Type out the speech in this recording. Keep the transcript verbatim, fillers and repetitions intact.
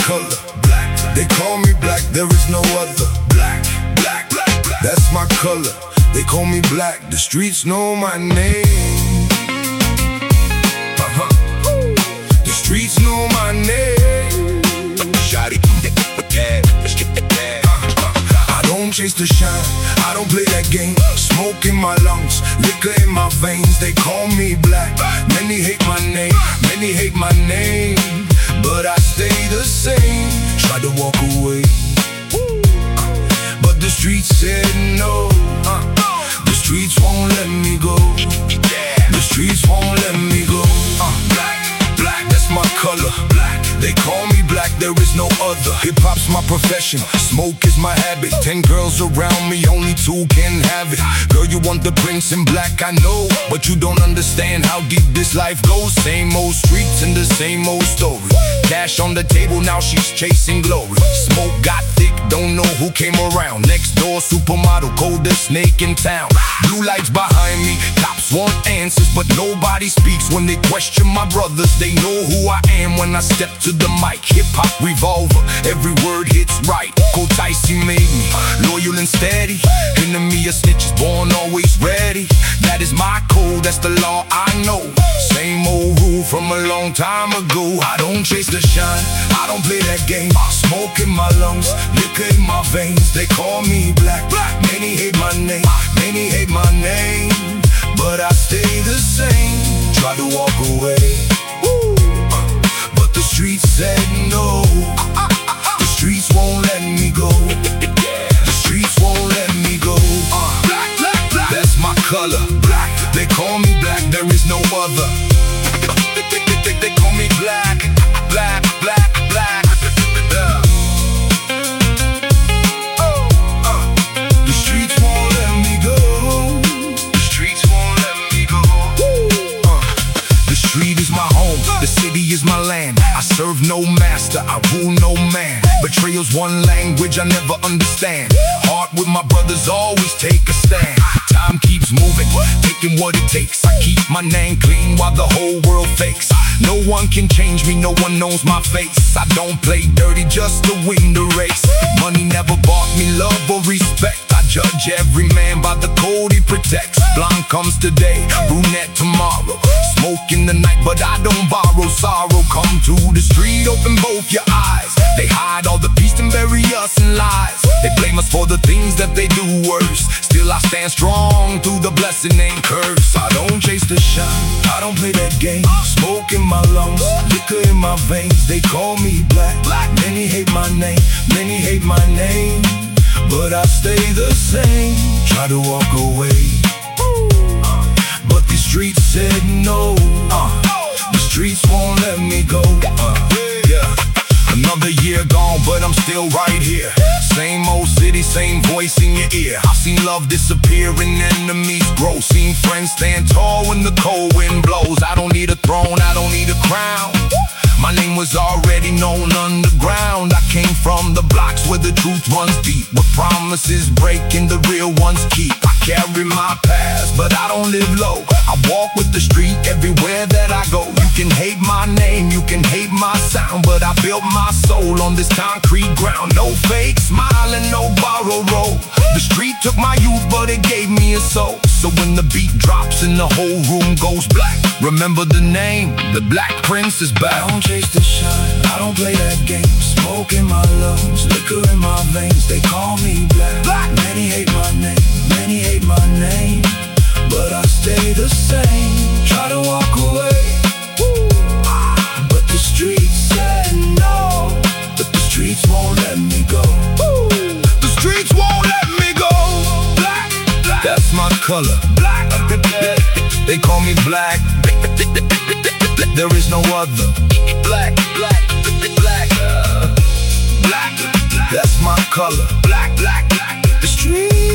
color. Black. They call me black, there is no other. Black, black, black, black. That's my color. They call me black. The streets know my name. Uh-huh. The streets know my name. Shawty, yeah, yeah. I don't chase the shine, I don't play that game. Smoke in my lungs, liquor in my veins. They call me black. Many hate my name, many hate my name, but I stay the same. Tried to walk away, but the streets said no. The streets won't let me go. The streets won't let me go. Black, black, that's my color. Black. They call me black, there is no other. Hip-hop's my profession, smoke is my habit. Ten girls around me, only two can have it. Girl, you want the prince in black, I know, but you don't understand how deep this life goes. Same old streets and the same old story. Cash on the table, now she's chasing glory. Smoke got thick, don't know who came around. Next door, supermodel, coldest snake in town. Blue lights behind me, cops want answers, but nobody speaks when they question my brothers. They know who I am when I step to the mic. Hip-hop revolver, every word hits right. Cold Ticey made me loyal and steady. Enemy of snitches, born always ready. That is my code, that's the law I know. Same old rule from a long time ago. I don't chase the shine, I don't play that game. Smoke in my lungs, liquor in my veins. They call me black. Many hate my name, many hate my name, but I stay the same. Try to walk away, but the streets said no. The streets won't let me go. The streets won't let me go. Black, black, black. That's my color. Black. They call me black, there is no other. They, they, they, they call me black. Black, black, black. Yeah. Oh, uh. The streets won't let me go. The streets won't let me go. Uh. The street is my home, the city is my land. I serve no master, I rule no man. Betrayal's one language I never understand. Heart with my brothers, always take a stand. Time keeps moving, taking what it takes. I keep my name clean while the whole world fakes. No one can change me, no one knows my face. I don't play dirty just to win the race. Money never bought me love or respect. I judge every man by the code he protects. Blonde comes today, brunette tomorrow. Smoke in the night, but I don't borrow. Sorrow come to the street, open both your eyes. They hide all the peace and bury us in lies. They blame us for the things that they do worse. Still I stand strong through the blessing and curse. I don't chase the shine, I don't play that game. Smoke in my lungs, liquor in my veins. They call me black. Many hate my name, many hate my name, but I stay the same. Try to walk away, but the streets said no. The streets won't let me go. uh, Yeah. Another year gone, but I'm still right here. Same old city, same voice in your ear. I've seen love disappear and enemies grow. Seen friends stand tall when the cold wind blows. I don't need a throne, I don't need a crown. My name was already known underground. I came from the blocks where the truth runs deep, where promises break and the real ones keep. I carry my past, but I don't live low. I walk with the street everywhere that I go. You can hate my name, you can hate my sound, but I built my soul on this concrete ground. No fake smile and no borrow roll. The street took my youth, but it gave me a soul. So when the beat drops and the whole room goes black, remember the name, the Black Prince is back. I don't chase the shine, I don't play that game. Smoke in my lungs, liquor in my veins. They call me black. black. Many hate my name, many hate my name, but I stay the same. Try to walk away, but the streets said no. But the streets won't let me go. The streets won't let me go. Black, black. That's my color. Black. They call me black. There is no other. Black, black, black, black. That's my color. Black, black, black. The streets.